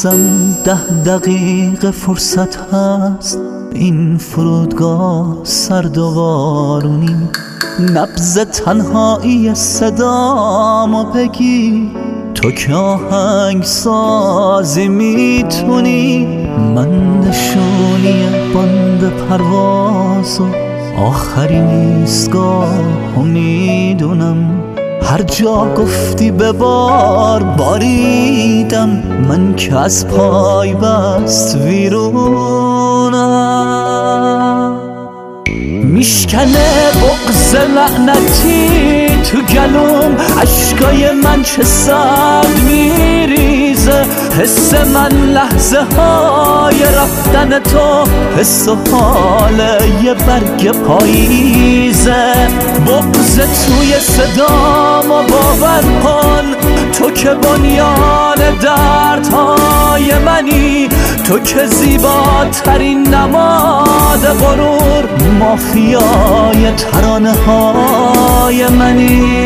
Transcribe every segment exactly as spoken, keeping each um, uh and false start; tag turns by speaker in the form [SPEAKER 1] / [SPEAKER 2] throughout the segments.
[SPEAKER 1] هنوزم ده دقیقه فرصت هست، این فرودگاه سرد و بارونی، نبض تنهایی صدامو بگی تو که آهنگ سازی میتونی. من نشونی باند پرواز و آخرین ایستگاه میدونم، هر جا گفتی ببار باریدم، من که از پای بست ویرونم. میشکنه بغض لعنتی تو گلوم، عشقای من چه سرد میریزه، حس من لحظه های رفتن تو، حس و حال یه برگ پاییزه. بغض توی صدامو باور کن، تو که بنیان دردهای منی، تو که زیباترین نماد غرور، مافیای ترانه های منی.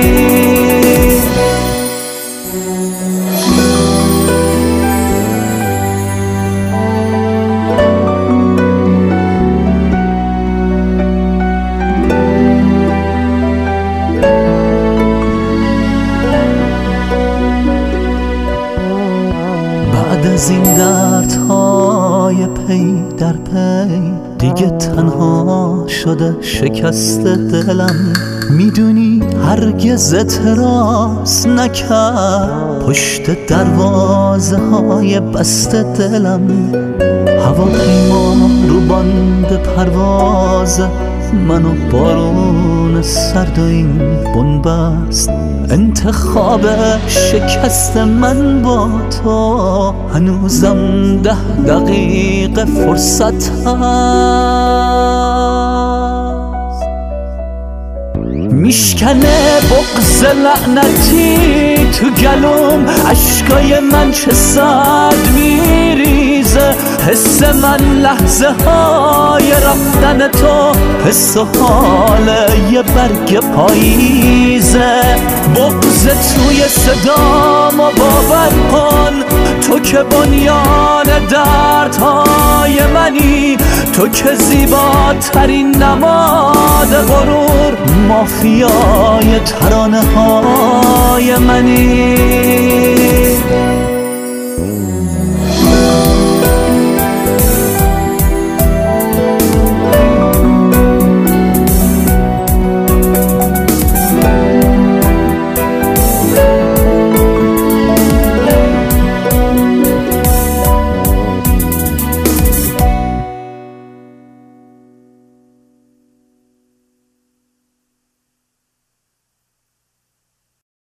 [SPEAKER 1] بعد از این دردهای پی در پی، دیگه تنها شده شکست دلم. میدونی هرگز اعتراض نکرد پشت دروازه های بست دلم. هواپیما رو باند پرواز منو بارون سرد و این بنبست، انتخاب شکست من با تو هنوزم ده دقیقه فرصت هست. میشکنه بغض لعنتی تو گلوم، عشقای من چه سرد میریزه، حس من لحظه های رفتن تو، حس و حال یه برگ پاییزه. بغض توی صدامو باور کن، تو که بنیان دردهای منی، تو که زیباترین نماد غرور، مافیای ترانه های منی.